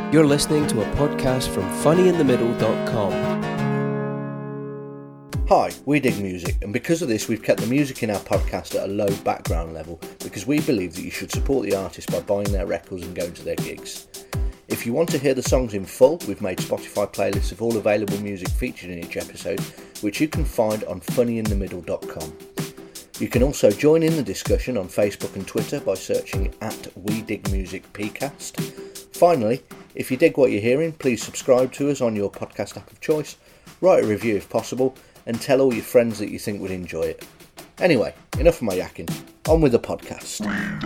You're listening to a podcast from funnyinthemiddle.com. Hi, we dig music, and because of this we've kept the music in our podcast at a low background level because we believe that you should support the artist by buying their records and going to their gigs. If you want to hear the songs in full, we've made Spotify playlists of all available music featured in each episode, which you can find on funnyinthemiddle.com. You can also join in the discussion on Facebook and Twitter by searching at We Dig Music PCast. Finally, if you dig what you're hearing, please subscribe to us on your podcast app of choice, write a review if possible, and tell all your friends that you think would enjoy it. Anyway, enough of my yakking. On with the podcast.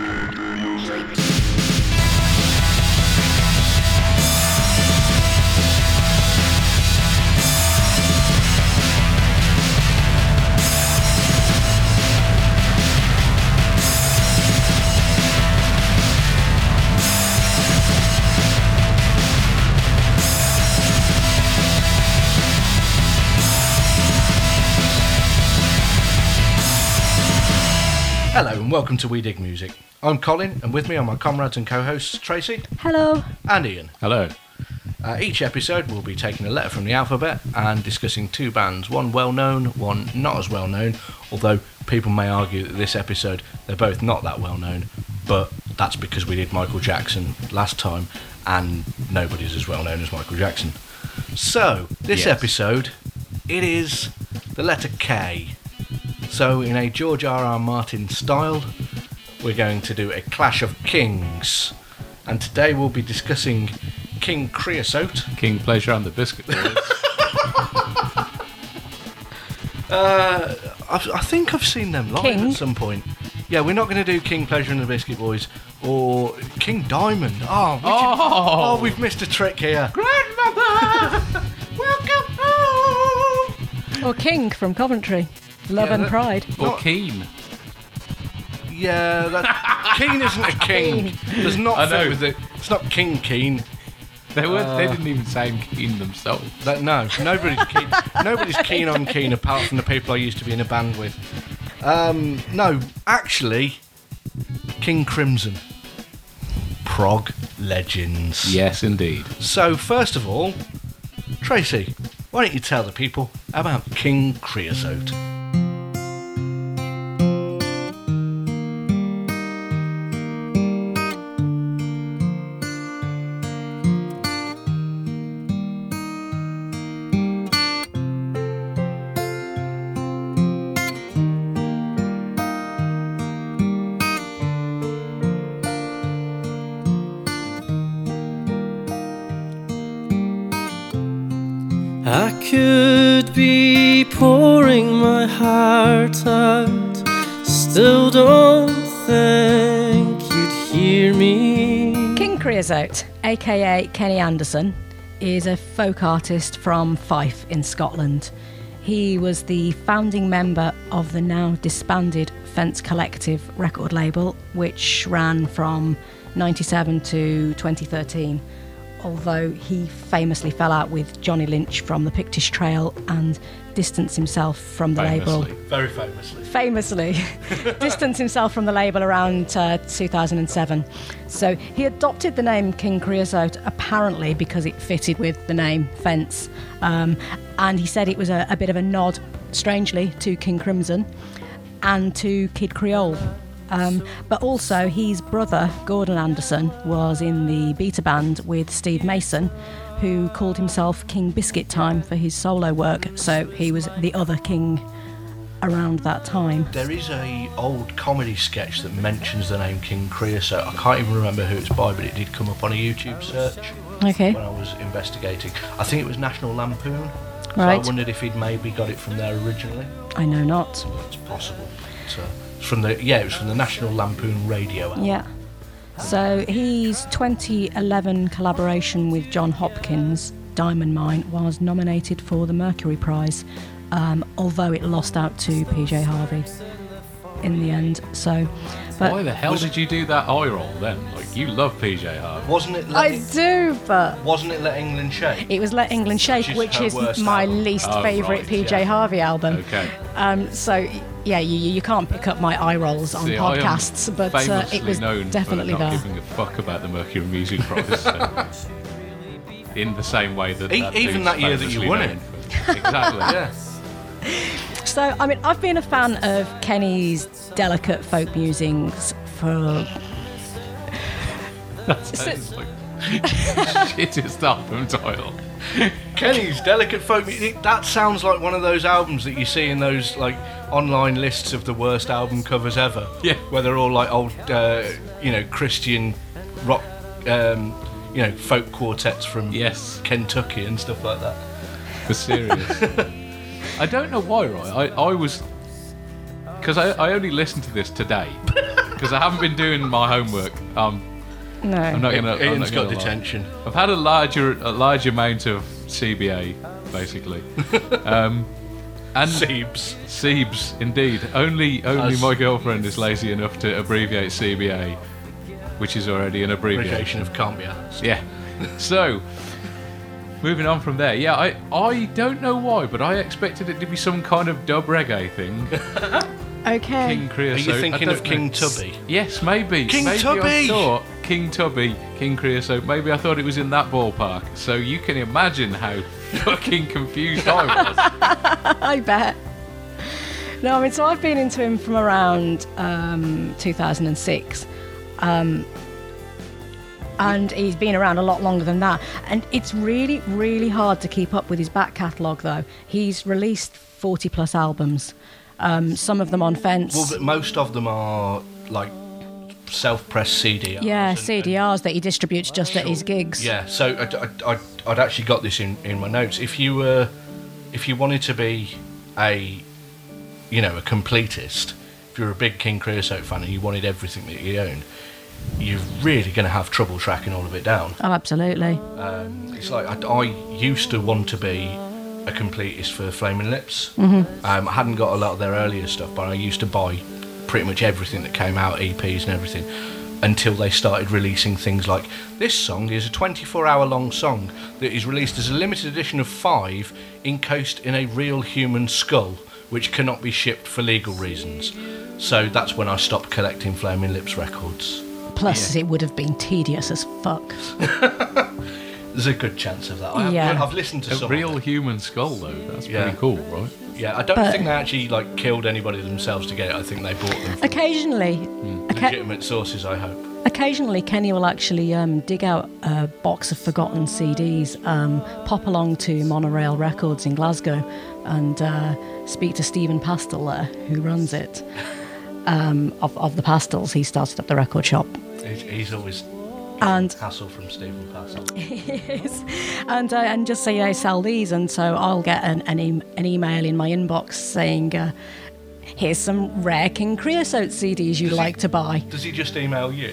Hello and welcome to We Dig Music. I'm Colin, and with me are my comrades and co-hosts Tracy. Hello. And Ian. Hello. Each episode we'll be taking a letter from the alphabet and discussing two bands, one well-known, one not as well-known, although people may argue that this episode they're both not that well-known, but that's because we did Michael Jackson last time and nobody's as well-known as Michael Jackson. So, this episode, it is the letter K. So, in a George R.R. Martin style, we're going to do a Clash of Kings. And today we'll be discussing King Creosote. King Pleasure and the Biscuit Boys. I think I've seen them live King? at some point. Yeah, we're not going to do King Pleasure and the Biscuit Boys or King Diamond. We've missed a trick here. Grandmother! Welcome home! Or King from Coventry. Love and Pride. Or Keen. Yeah, Keen isn't a king. Does not I fit know. with it. It's not King Keen. They didn't even sound keen themselves. No, nobody's keen. Nobody's keen on Keen apart from the people I used to be in a band with. No, actually, King Crimson. Prog legends. Yes, indeed. So, first of all, Tracy, why don't you tell the people about King Creosote? I could be pouring my heart out, still don't think you'd hear me. King Creosote, aka Kenny Anderson, is a folk artist from Fife in Scotland. He was the founding member of the now disbanded Fence Collective record label, which ran from 1997 to 2013. Although he famously fell out with Johnny Lynch from the Pictish Trail and distanced himself from the label. Very famously. Famously distanced himself from the label around 2007. So he adopted the name King Creosote apparently because it fitted with the name Fence. And he said it was a bit of a nod, strangely, to King Crimson and to Kid Creole. But also his brother Gordon Anderson was in the beta band with Steve Mason, who called himself King Biscuit Time for his solo work, so he was the other king around that time. There is a old comedy sketch that mentions the name King Creosote. I can't even remember who it's by, but it did come up on a YouTube search Okay. when I was investigating. I think it was National Lampoon. So Right. I wondered if he'd maybe got it from there originally. I know not. It's possible. But, it was from the National Lampoon radio album. Yeah. So his 2011 collaboration with John Hopkins, Diamond Mine, was nominated for the Mercury Prize, although it lost out to PJ Harvey in the end. So, but Why the hell did you do that eye roll then? Like, you love PJ Harvey. Wasn't it? I do, but Wasn't it Let England Shake? it was Let England Shake, Which is which her is worst my album. least Oh, favourite right, PJ yeah. Harvey album. Okay. So yeah, you can't pick up my eye rolls on See, I am podcasts, but famously it was known definitely for not there. giving a fuck about the Mercury Music Prize. So. in the same way that Even that year that you won it. Exactly. Yeah. So, I mean, I've been a fan of Kenny's delicate folk musings for... That sounds like shittest album title. Kenny's Delicate Folk Music. That sounds like one of those albums that you see in those like online lists of the worst album covers ever. Yeah. Where they're all like old, Christian rock, folk quartets from Kentucky and stuff like that. For serious. I don't know why, right? I was... Because I only listened to this today. Because I haven't been doing my homework. No. I'm not gonna. Ian's got detention. I've had a large amount of CBA, basically, and Sebes, indeed. Only my girlfriend is lazy enough to abbreviate CBA, which is already an abbreviation of can't be asked. Yeah. So, moving on from there. Yeah, I don't know why, but I expected it to be some kind of dub reggae thing. Okay. King Creosote. Are you thinking of King Tubby? Yes, maybe. King Tubby! I thought King Tubby, King Creosote. Maybe I thought it was in that ballpark. So you can imagine how fucking confused I was. I bet. No, I mean, so I've been into him from around 2006. And he's been around a lot longer than that. And it's really, really hard to keep up with his back catalogue, though. He's released 40-plus albums. Some of them on Fence. Well, but most of them are like self-pressed CDRs. Yeah, CDRs that he distributes just at his gigs. Yeah, so I'd actually got this in my notes. If you wanted to be a completist, if you're a big King Creosote fan and you wanted everything that he owned, you're really going to have trouble tracking all of it down. Oh, absolutely. It's like I used to want to be a completist for Flaming Lips. Mm-hmm. I hadn't got a lot of their earlier stuff, but I used to buy pretty much everything that came out, EPs and everything, until they started releasing things like this song is a 24-hour long song that is released as a limited edition of 5 encased in a real human skull, which cannot be shipped for legal reasons. So that's when I stopped collecting Flaming Lips records. Plus, it would have been tedious as fuck. There's a good chance of that. I've listened to some. A real human skull, though. That's pretty cool, right? Yeah, I don't think they actually killed anybody themselves to get it. I think they bought them from occasionally. Legitimate sources, I hope. Occasionally, Kenny will actually dig out a box of forgotten CDs, pop along to Monorail Records in Glasgow, and speak to Stephen Pastel there, who runs it. Of the Pastels, he started up the record shop. He's always hassle from Stephen Pastel. Yes, and just say I sell these, and so I'll get an email in my inbox saying, "Here's some rare King Creosote CDs you'd like to buy." Does he just email you?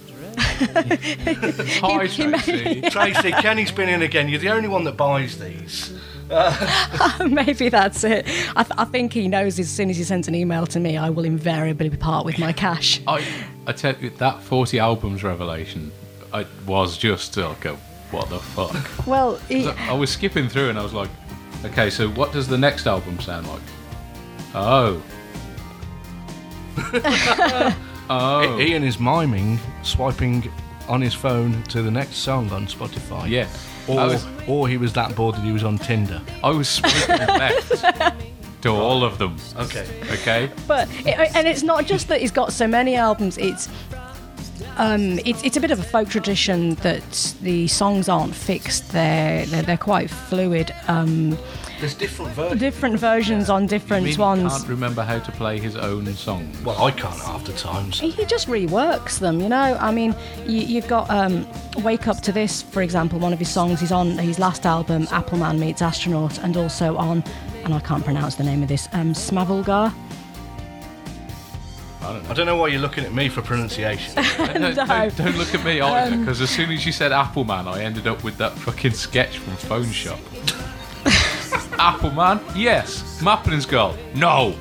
Hi, Tracy. Tracy, Kenny's been in again. You're the only one that buys these. Maybe that's it. I think he knows as soon as he sends an email to me, I will invariably part with my cash. I tell you, that 40 albums revelation, I was just like, what the fuck? Well, I was skipping through and I was like, okay, so what does the next album sound like? Oh. Oh. Ian is miming, swiping on his phone to the next song on Spotify. Yeah. Or he was that bored that he was on Tinder. I was swiping left to all of them. Okay. But and it's not just that he's got so many albums. It's a bit of a folk tradition that the songs aren't fixed. They're quite fluid. There's different versions on different ones. He can't remember how to play his own songs. Well, I can't half the times. He just reworks them, you know. I mean, you've got Wake Up to This, for example, one of his songs. He's on his last album, Appleman Meets Astronaut, and also on, and I can't pronounce the name of this, Smavulgar. I don't know why you're looking at me for pronunciation. Don't look at me either, because as soon as you said Appleman, I ended up with that fucking sketch from Phone Shop. Appleman? Yes. Maplin's Girl? No.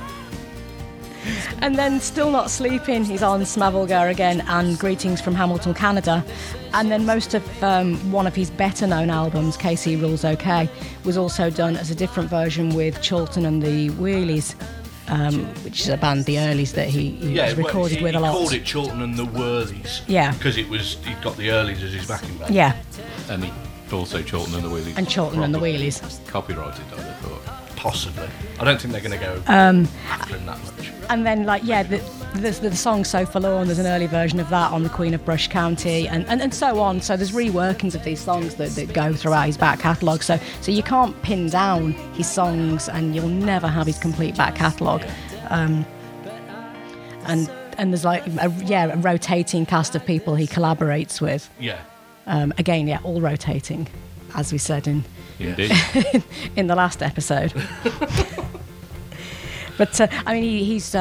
And then Still Not Sleeping, he's on Smavulgar again, and Greetings from Hamilton, Canada. And then most of one of his better known albums, KC Rules OK, was also done as a different version with Chilton and the Wheelies, which is a band, the Earlies, that he was recorded with a lot. He called it Chilton and the Whirlies. Yeah. Because he'd got the Earlies as his backing band. Yeah. And he Also Chorlton and the Wheelies. And Chorlton and the Probably Wheelies. Copyrighted, I would have thought. Possibly. I don't think they're going to go after him that much. And then, like, yeah, the song So Forlorn, there's an early version of that on the Queen of Brush County, and so on. So there's reworkings of these songs that go throughout his back catalogue. So you can't pin down his songs, and you'll never have his complete back catalogue. And there's like a rotating cast of people he collaborates with. Yeah. Again, yeah, all rotating, as we said in Indeed. in the last episode. But I mean, he's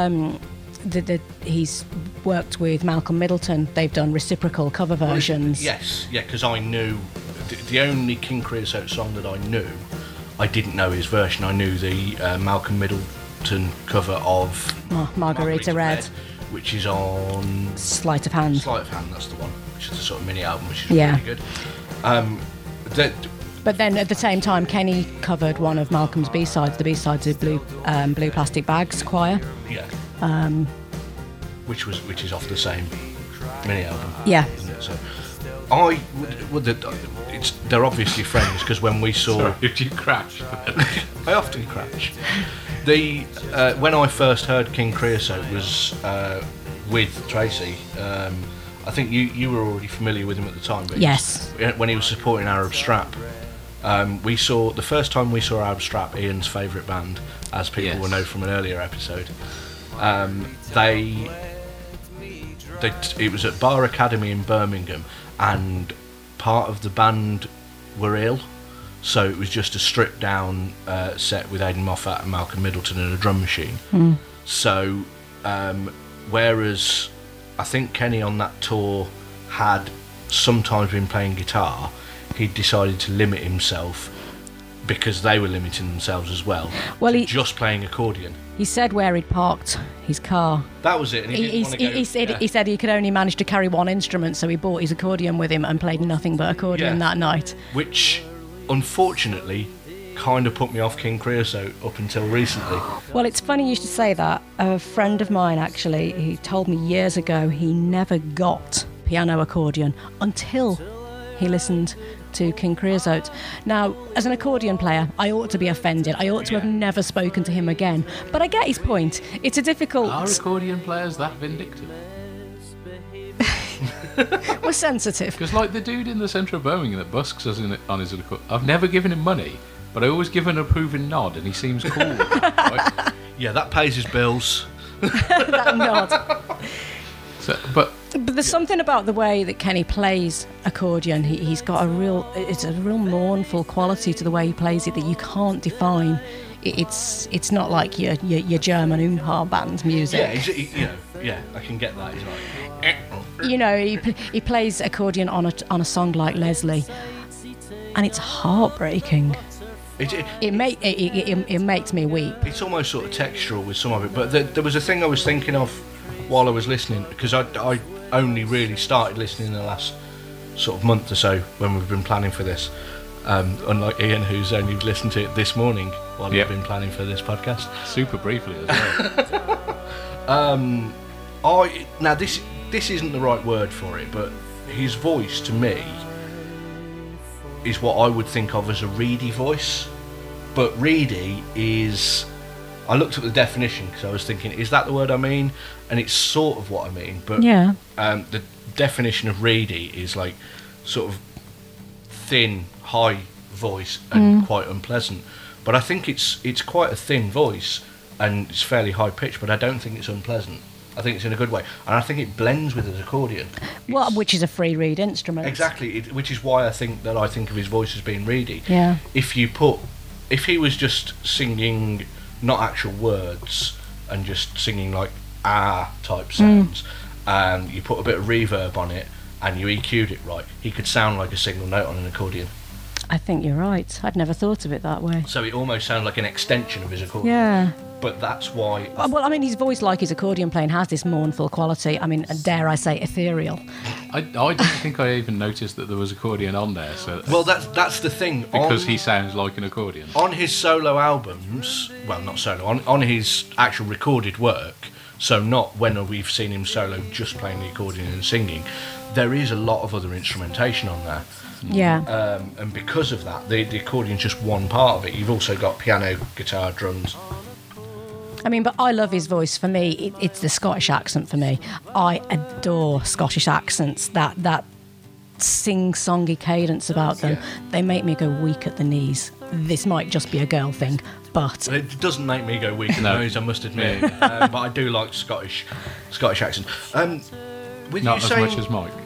worked with Malcolm Middleton. They've done reciprocal cover versions. Yes, yeah, because I knew the only King Creosote song that I knew, I didn't know his version. I knew the Malcolm Middleton cover of Margarita Red, which is on Sleight of Hand. Sleight of Hand. That's the one, which is a sort of mini album, which is Yeah. really good. But then at the same time, Kenny covered one of Malcolm's B-sides, the B-sides of Blue Plastic Bags Choir. Yeah. Which is off the same mini album. Yeah. Isn't it? So they're obviously friends because when we saw, Sorry, did you crash? I often crash. When I first heard King Creosote was with Tracy. I think you were already familiar with him at the time. But Yes. When he was supporting Arab Strap. The first time we saw Arab Strap, Ian's favourite band, as people Yes. will know from an earlier episode. It was at Bar Academy in Birmingham, and part of the band were ill, so it was just a stripped down set with Aidan Moffat and Malcolm Middleton and a drum machine. So whereas I think Kenny on that tour had sometimes been playing guitar, he decided to limit himself because they were limiting themselves as well. Well, to just playing accordion. He said where he'd parked his car. That was it. And he He said he could only manage to carry one instrument, so he bought his accordion with him and played nothing but accordion Yeah. that night. Which, unfortunately, kind of put me off King Creosote up until recently. Well, it's funny you should say that. A friend of mine, actually, he told me years ago he never got piano accordion until he listened to King Creosote. Now, as an accordion player, I ought to be offended. I ought to have never spoken to him again. But I get his point. It's a difficult... Are accordion players that vindictive? We're sensitive. Because like the dude in the centre of Birmingham that busks us on his accordion, I've never given him money, but I always give an approving nod and he seems cool. Right? Yeah, that pays his bills. That nod. But there's something about the way that Kenny plays accordion. He's got it's a real mournful quality to the way he plays it that you can't define. It's not like your German Oompa band music. Yeah, I can get that. He's like, You know, he plays accordion on a song like Leslie, and it's heartbreaking. It makes me weep. It's almost sort of textural with some of it, but there was a thing I was thinking of while I was listening, because I only really started listening in the last sort of month or so when we've been planning for this, unlike Ian, who's only listened to it this morning while we've been planning for this podcast. super briefly as well. Now this isn't the right word for it, but his voice to me is what I would think of as a reedy voice. But reedy is, I looked at the definition because I was thinking, is that the word I mean? And it's sort of what I mean, but Yeah. the definition of reedy is like sort of thin, high voice and quite unpleasant. But I think it's quite a thin voice and it's fairly high pitched, but I don't think it's unpleasant. I think it's in a good way, and I think it blends with his accordion. Well, which is a free reed instrument. Exactly, which is why I think of his voice as being reedy. Yeah. If he was just singing not actual words and just singing like type sounds, and you put a bit of reverb on it and you EQ'd it right, he could sound like a single note on an accordion. I think you're right. I'd never thought of it that way. So it almost sounds like an extension of his accordion. Yeah. But that's why. Well, I mean, his voice, like his accordion playing, has this mournful quality. I mean, dare I say, ethereal. I didn't think I even noticed that there was accordion on there. So Well, that's the thing. because he sounds like an accordion. On his solo albums, well, not solo, on his actual recorded work, so not when we've seen him solo just playing the accordion and singing, there is a lot of other instrumentation on there. Yeah. And because of that, the accordion's just one part of it. You've also got piano, guitar, drums. I mean, but I love his voice. For me, it's the Scottish accent for me. I adore Scottish accents, that sing-songy cadence about them. Yeah. They make me go weak at the knees. This might just be a girl thing, but... It doesn't make me go weak in the nose, I must admit. But I do like Scottish accent. With Not you as saying, much as Mike.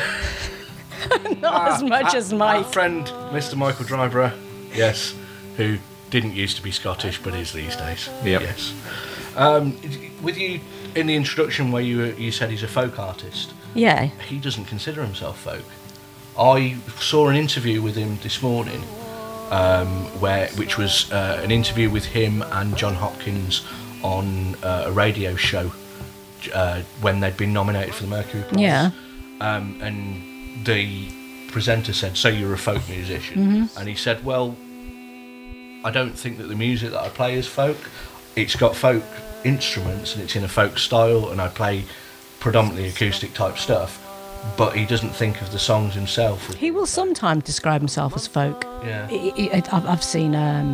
Not as much as Mike. Our friend, Mr. Michael Dryborough, yes, who didn't used to be Scottish, but is these days. Yep. Yes. With you, in the introduction where you said he's a folk artist, Yeah. he doesn't consider himself folk. I saw an interview with him this morning, which was an interview with him and John Hopkins on a radio show when they'd been nominated for the Mercury Prize. Yeah. And the presenter said, "So you're a folk musician?" Mm-hmm. And he said, "Well, I don't think that the music that I play is folk. It's got folk instruments and it's in a folk style, and I play predominantly acoustic type stuff." But he doesn't think of the songs himself. He will sometimes describe himself as folk. Yeah. I've seen a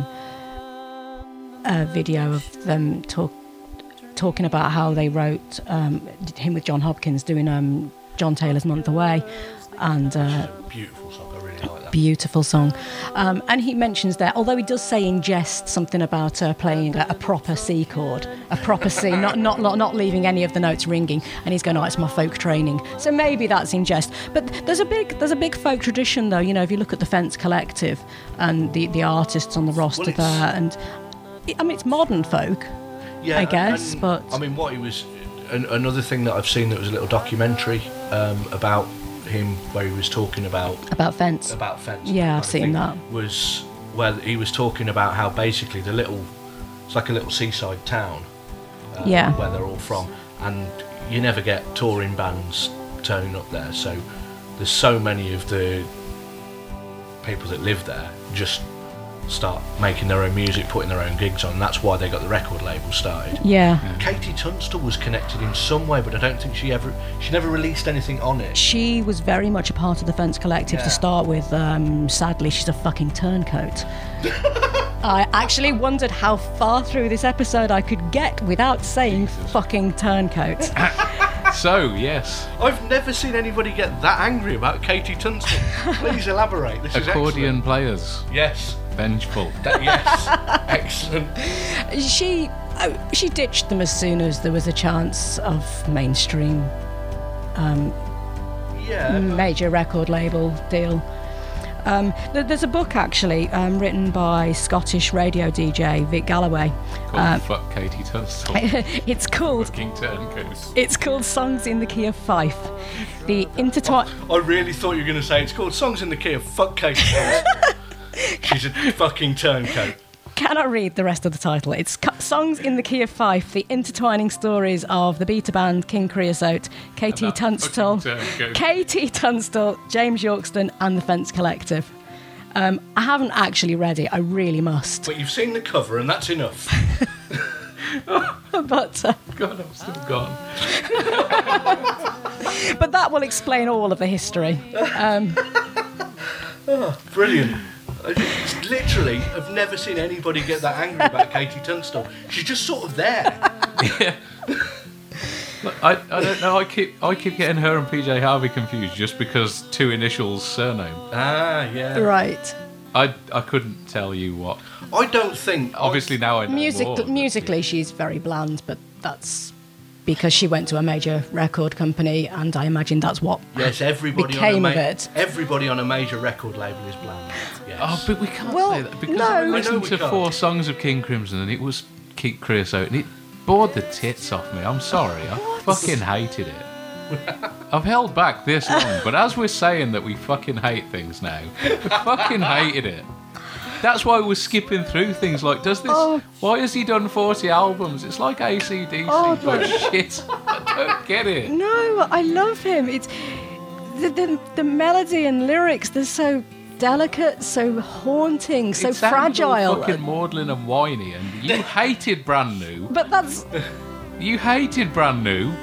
video of them talking about how they wrote him with John Hopkins doing John Taylor's Month Away, and Beautiful song. I really like that. beautiful song. And he mentions there, although he does say in jest something about playing a proper C chord, a proper C, not leaving any of the notes ringing. And he's going, "Oh, it's my folk training." So maybe that's in jest. But there's a big folk tradition, though. You know, if you look at the Fence Collective and the artists on the roster Well, there, and I mean, it's modern folk. Yeah, I guess, and, but- I mean, what he was... Another thing that I've seen that was a little documentary about him where he was talking about Fence. Fence. Yeah, I've I seen think that. Was where he was talking about how basically it's like a little seaside town Yeah. where they're all from, and you never get touring bands turning up there, so there's so many of the people that live there just start making their own music, putting their own gigs on, and that's why they got the record label started. Yeah. Katie Tunstall was connected in some way, but I don't think she never released anything on it. She was very much a part of the Fence Collective Yeah. to start with. Sadly, she's a fucking turncoat. I actually wondered how far through this episode I could get without saying fucking turncoat. So, yes, I've never seen anybody get that angry about Katie Tunstall. Please elaborate. This is accordion players, excellent. Yes. vengeful. Yes. Excellent. She ditched them as soon as there was a chance of mainstream Yeah. major record label deal. There's a book actually written by Scottish radio DJ Vic Galloway. Called Fuck Katie Tunstall. It's called Fucking turncoats. It's called Songs in the Key of Fife. The intertwine. I really thought you were going to say it's called Songs in the Key of Fuck Katie Tunstall. She's a fucking turncoat. Cannot read the rest of the title. It's Songs in the Key of Fife, the intertwining stories of the beta band King Creosote, Katie that Tunstall, fucking turncoat. James Yorkston, and the Fence Collective. I haven't actually read it. I really must. But you've seen the cover, and that's enough. But God, I'm still gone. that will explain all of the history. Brilliant. Literally, I've never seen anybody get that angry about Katie Tunstall. She's just sort of there. Look, I don't know. I keep getting her and PJ Harvey confused just because two initials surname. Ah, yeah. Right. I couldn't tell you what. I don't think... Obviously now I know more. Musically, she's very bland, but that's because she went to a major record company, and I imagine that's what Yes, everybody became on of it. Everybody on a major record label is bland. Yes. Oh, but we can't Well, say that because no. I I know listened we to can't. 4 songs of King Crimson and it was Keith Creosote and it bored the tits off me. I'm sorry, I fucking hated it. I've held back this long, but as we're saying that we fucking hate things now, we fucking hated it. That's why we're skipping through things like, why has he done 40 albums? It's like AC/DC, but shit, I don't get it. No, I love him. It's the melody and lyrics. They're so delicate, so haunting, so It sounds all fragile. fucking maudlin and whiny, and you hated Brand New. But that's You hated Brand New.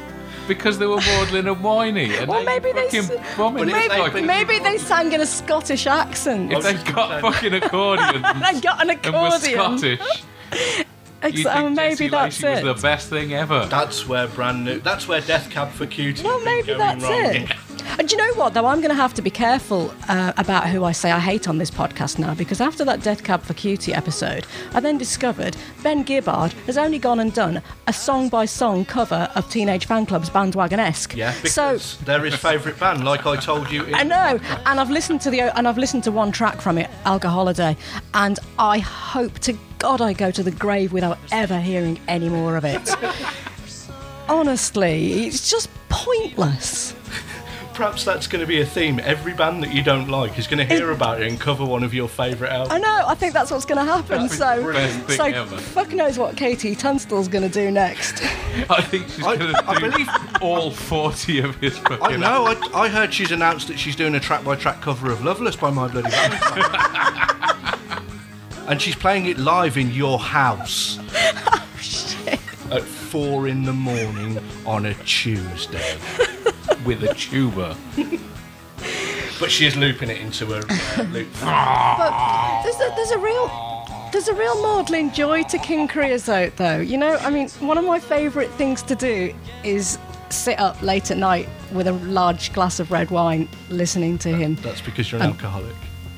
because they were maudlin and whiny. And Well, maybe they fucking s- bombing But if it they- like- but Maybe they sang in a Scottish accent. if they got fucking accordions They got an and were accordion. Scottish, you Oh, think maybe Jessie that's Lacey it. was the best thing ever. That's where That's where Death Cab for Cutie. Well, has been maybe going that's wrong. it. And do you know what, though? I'm going to have to be careful about who I say I hate on this podcast now, because after that Death Cab for Cutie episode, I then discovered Ben Gibbard has only gone and done a song-by-song cover of Teenage Fan Club's Bandwagon-esque. Yeah, So because they're his favourite band, like I told you. I know, and I've listened to one track from it, Alcoholiday, and I hope to God I go to the grave without ever hearing any more of it. Honestly, it's just pointless. Perhaps that's going to be a theme. Every band that you don't like is going to hear about it and cover one of your favourite albums. I know, I think that's what's going to happen. That'd be the best thing So ever. fuck knows what Katie Tunstall's going to do next. I think she's going to I do believe- all 40 of his fucking I know. I heard she's announced that she's doing a track-by-track cover of "Loveless" by My Bloody Valentine, and she's playing it live in your house at 4 a.m. on a Tuesday. with a tuba. But she is looping it into a loop. But there's a real maudlin joy to King Creosote, though. You know, I mean, one of my favourite things to do is sit up late at night with a large glass of red wine, listening to him. That's because you're an alcoholic.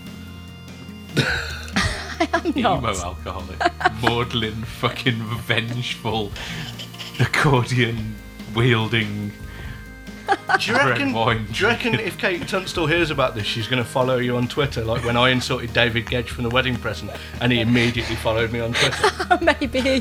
I'm not. Emo alcoholic. Maudlin, fucking vengeful, accordion wielding. Do you reckon? wine. Do you reckon if Kate Tunstall hears about this, she's going to follow you on Twitter, like when I insulted David Gedge from The Wedding Present, and he immediately followed me on Twitter? Maybe. Do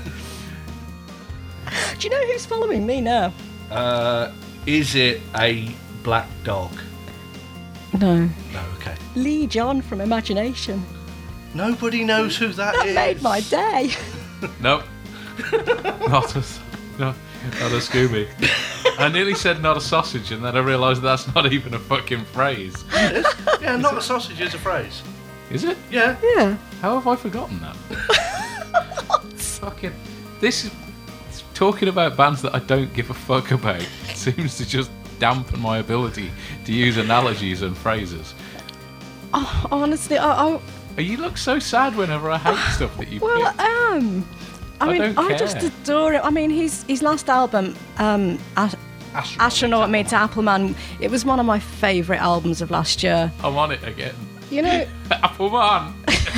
you know who's following me now? Is it a black dog? No. No, okay. Lee John from Imagination. Nobody knows who that That is. made my day. Nope. Not a Scooby. I nearly said not a sausage, and then I realised that's not even a fucking phrase. Yeah, not a sausage is a phrase. Is it? Yeah. Yeah. How have I forgotten that? Fucking. This is. Talking about bands that I don't give a fuck about seems to just dampen my ability to use analogies and phrases. Oh, honestly, You look so sad whenever I hate stuff that you well, pick. I am. I mean, don't I just care. adore him. I mean, his last album, Astronaut Meets Appleman, it was one of my favourite albums of last year. I'm on it again. You know, Appleman!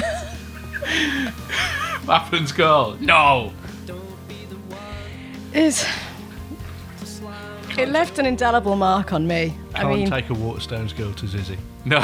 Appleman's girl. No! it left an indelible mark on me. Can't take a Waterstones girl to Zizzy. No.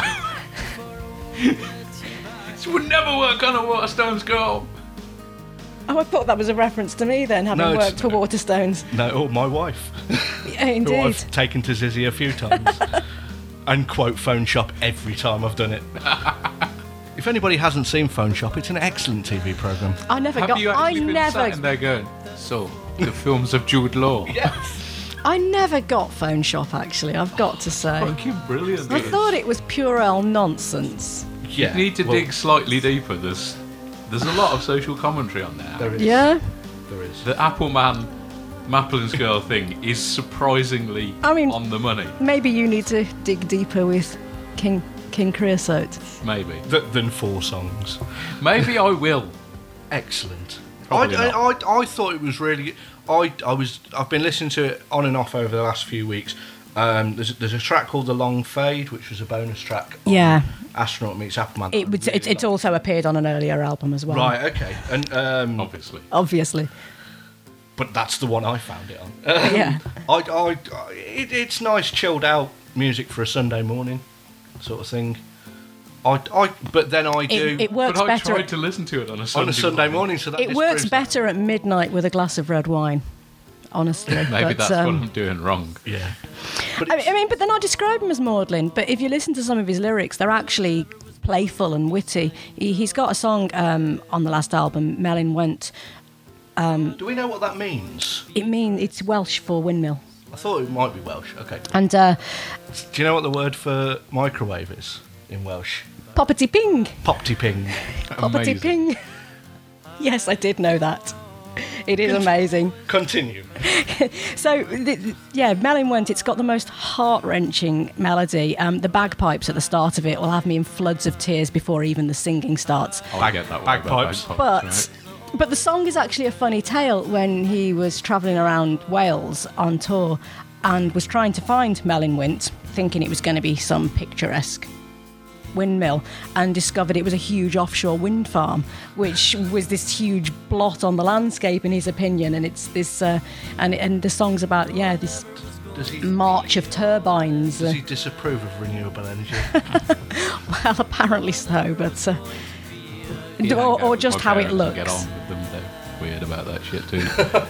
This would never work on a Waterstones girl. Oh, I thought that was a reference to me then, having No, it's- worked for Waterstones. No, or my wife, Yeah, who indeed. I've taken to Zizzy a few times, and quote Phone Shop every time I've done it. If anybody hasn't seen Phone Shop, it's an excellent TV programme. I never Have got. you I actually been sat in there going, so, the films of Jude Law? I never got Phone Shop. Actually, I've got to say. Fucking brilliant. I thought it was purell nonsense. Yeah, You need to well, dig slightly deeper. There's a lot of social commentary on there. There is. Yeah. There is. The Appleman, Maplin's girl thing is surprisingly I mean- on the money. Maybe you need to dig deeper with King Creosote. Maybe. Than 4 songs. Maybe I will. Excellent. Probably I thought it was really. I've been listening to it on and off over the last few weeks. There's a track called The Long Fade, which was a bonus track. On Yeah. Astronaut Meets Appleman. It's also appeared on an earlier album as well. Right. Okay. And Obviously. Obviously. but that's the one I found it on. Yeah. It's nice, chilled out music for a Sunday morning, sort of thing. But then I do It works But I better. tried to listen to it on a Sunday morning, so that It works disproves that. better at midnight with a glass of red wine. Honestly. Maybe but, that's what I'm doing wrong. Yeah. But I mean, but then I describe him as maudlin. But if you listen to some of his lyrics, they're actually playful and witty. He's got a song on the last album, Melin Went. do we know what that means? It's Welsh for windmill. I thought it might be Welsh. Okay. And Do you know what the word for microwave is in Welsh? poppity ping, Popty ping. poppity Amazing. ping. Yes, I did know that. It is amazing. Continue. So, Melon Went, it's got the most heart-wrenching melody. The bagpipes at the start of it will have me in floods of tears before even the singing starts. I get that one about Bagpipes. right? But the song is actually a funny tale. When he was travelling around Wales on tour and was trying to find Melon Went, thinking it was going to be some picturesque windmill, and discovered it was a huge offshore wind farm, which was this huge blot on the landscape in his opinion. And it's this and the song's about this Does he march of turbines. does he disapprove of renewable energy? Well, apparently so, but Yeah, or just my how it parents looks. Get on with them. They're weird about that shit too.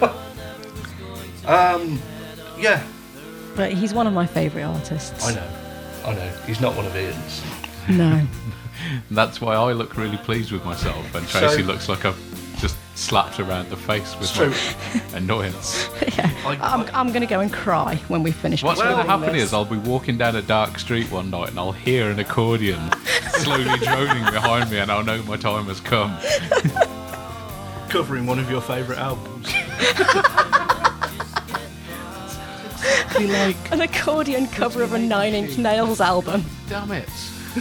Yeah, But he's one of my favourite artists. I know. He's not one of Ian's. No. That's why I look really pleased with myself, and Tracy looks like I've just slapped her around the face with my annoyance. I'm going to go and cry when we finish. What's going to recording happen this. is I'll be walking down a dark street one night and I'll hear an accordion slowly droning behind me, and I'll know my time has come. Covering one of your favourite albums. Be like, An accordion cover of a Nine Inch Nails album. damn it.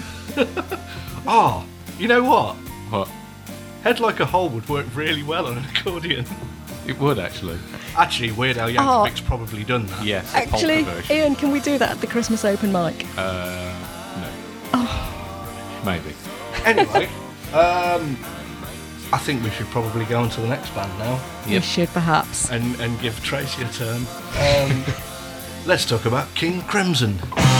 Ah, you know what? What? Head Like a Hole would work really well on an accordion. It would actually. Actually, Weird Al Yankovic's probably done that. Yes. the Actually, polka version. Ian, can we do that at the Christmas open mic? No. Oh. Maybe. Anyway, I think we should probably go on to the next band now We should perhaps. and give Tracy a turn. Let's talk about King Crimson.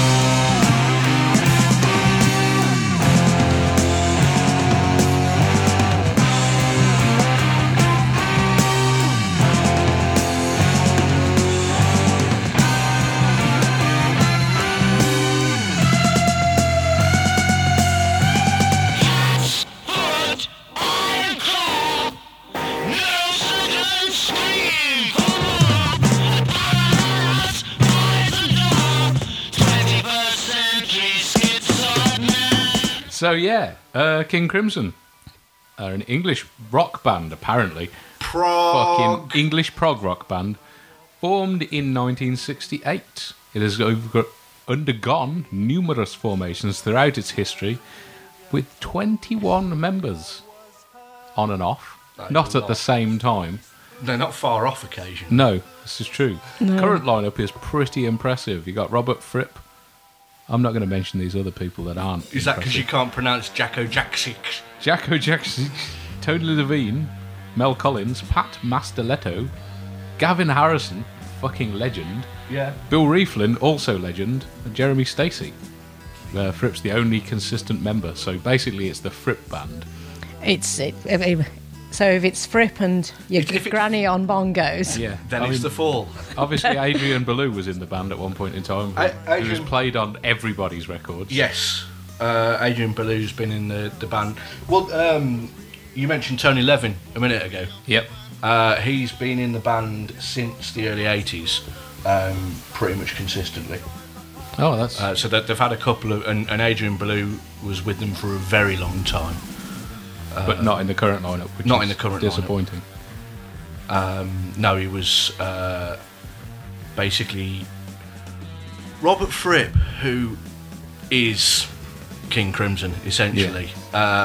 So yeah, King Crimson are an English rock band, apparently. Prog. Fucking English prog rock band, formed in 1968. It has undergone numerous formations throughout its history, with 21 members, on and off, That is not a at the lot. same time. They're not far off occasion. No, this is true. Current lineup is pretty impressive. You got Robert Fripp. I'm not going to mention these other people that aren't. Is that because you impressive. can't pronounce Jacko Jacksik? Jacko Jackson, Tony Levine, Mel Collins, Pat Masterletto, Gavin Harrison, fucking legend, Yeah. Bill Rieflin, also legend, and Jeremy Stacey. Fripp's the only consistent member, so basically it's the Fripp band. So if it's Fripp and your If it- granny on bongos, Yeah, Then I it's mean, the Fall. obviously Adrian Belew was in the band at one point in time. He was Adrian- played on everybody's records. Yes. Adrian Belew's been in the band. Well, you mentioned Tony Levin a minute ago. Yep. He's been in the band since the early 80s, pretty much consistently. Oh, that's So that they've had a couple of, and Adrian Belew was with them for a very long time. but not in the current lineup. Which not is in the current disappointing. No, he was basically Robert Fripp, who is King Crimson, essentially.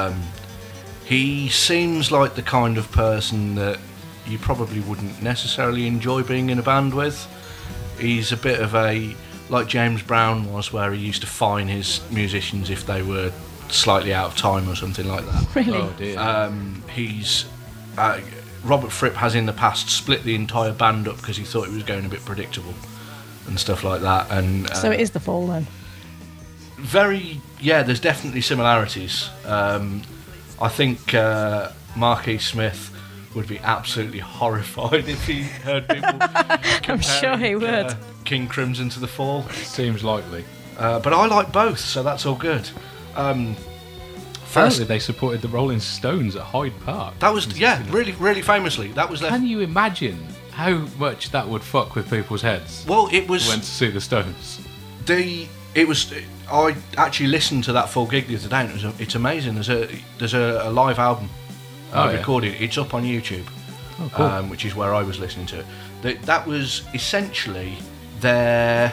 He seems like the kind of person that you probably wouldn't necessarily enjoy being in a band with. He's a bit of a, like James Brown was, where he used to fine his musicians if they were slightly out of time or something like that. really. Oh dear. He's Robert Fripp has in the past split the entire band up because he thought it was going a bit predictable and stuff like that. And So it is the Fall then. there's definitely similarities. I think Mark E. Smith would be absolutely horrified if he heard people I'm sure he comparing, would. King Crimson to the Fall. Seems likely. But I like both, so that's all good. Apparently they supported the Rolling Stones at Hyde Park. That was really, really famously. That was their. Can you imagine how much that would fuck with people's heads? Well, it was Went to see the Stones. I actually listened to that full gig the other day, and it's amazing. There's a live album Oh, yeah. recorded. It's up on YouTube. which is where I was listening to it. That was essentially their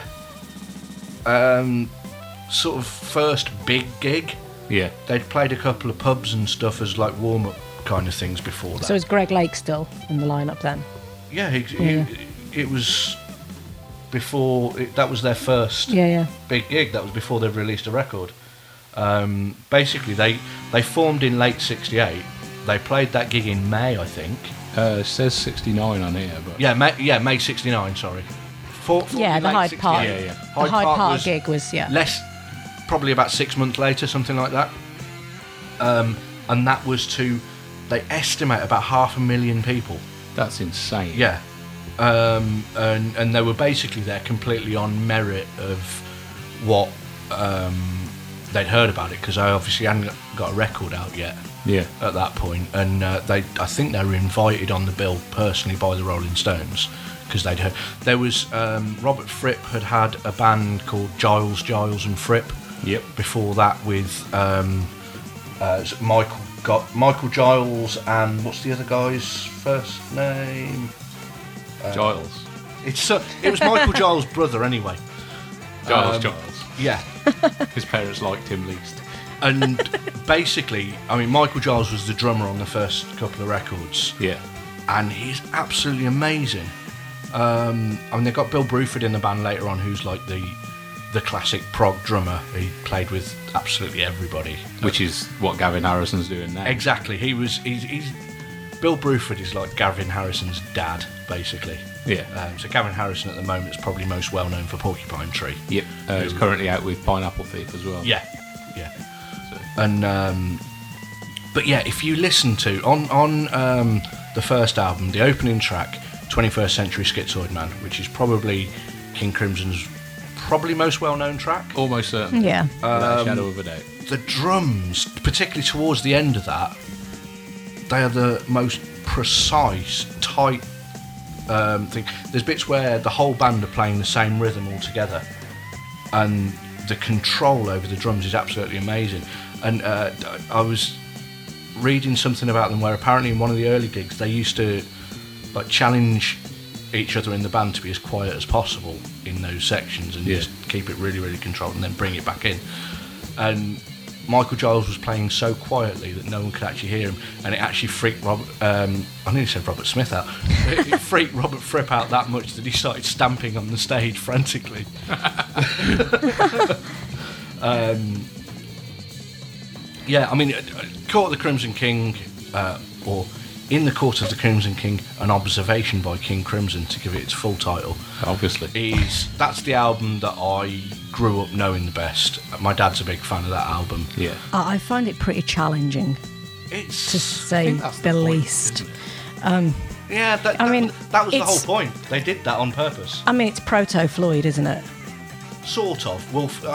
sort of first big gig. Yeah. They'd played a couple of pubs and stuff as like warm-up kind of things before that. So is Greg Lake still in the lineup then? Yeah, it was before... that was their first big gig. That was before they released a record. Basically, they formed in late 68. They played that gig in May, I think. It says 69 on here, but... Yeah, May 69, sorry. The Hyde Park. Yeah. The Hyde Park gig was, probably about 6 months later, something like that. And that was they estimate about 500,000 people. That's insane. Yeah. And they were basically there completely on merit of what they'd heard about it, because I obviously hadn't got a record out yet. Yeah. At that point, and I think they were invited on the bill personally by the Rolling Stones, because they'd heard there was Robert Fripp had a band called Giles and Fripp. Yep. Before that, with Michael Giles and what's the other guy's first name? Giles. It was Michael Giles' brother anyway. Giles. Yeah. His parents liked him least. And basically, I mean, Michael Giles was the drummer on the first couple of records. Yeah. And he's absolutely amazing. I mean, they've got Bill Bruford in the band later on, who's like the classic prog drummer. He played with absolutely everybody. Which is what Gavin Harrison's doing now. Exactly. He's Bill Bruford is like Gavin Harrison's dad, basically. Yeah. So Gavin Harrison at the moment is probably most well known for Porcupine Tree. Yep. He's currently out with Pineapple Thief as well. Yeah. And but yeah, if you listen to on the first album, the opening track, 21st Century Schizoid Man, which is probably King Crimson's most well-known track. Almost certainly. Yeah. Without a shadow of a doubt. The drums, particularly towards the end of that, they are the most precise, tight thing. There's bits where the whole band are playing the same rhythm all together, and the control over the drums is absolutely amazing. And I was reading something about them where apparently in one of the early gigs they used to like challenge each other in the band to be as quiet as possible in those sections and just keep it really, really controlled and then bring it back in. And Michael Giles was playing so quietly that no one could actually hear him, and it actually freaked Robert. I nearly said Robert Smith out. It freaked Robert Fripp out that much that he started stamping on the stage frantically. Yeah, I mean, Court of the Crimson King, or In the Court of the Crimson King, an observation by King Crimson, to give it its full title. Obviously. That's the album that I grew up knowing the best. My dad's a big fan of that album. Yeah. I find it pretty challenging, to say the least. Yeah, that was the whole point. They did that on purpose. I mean, it's proto-Floyd, isn't it? Sort of.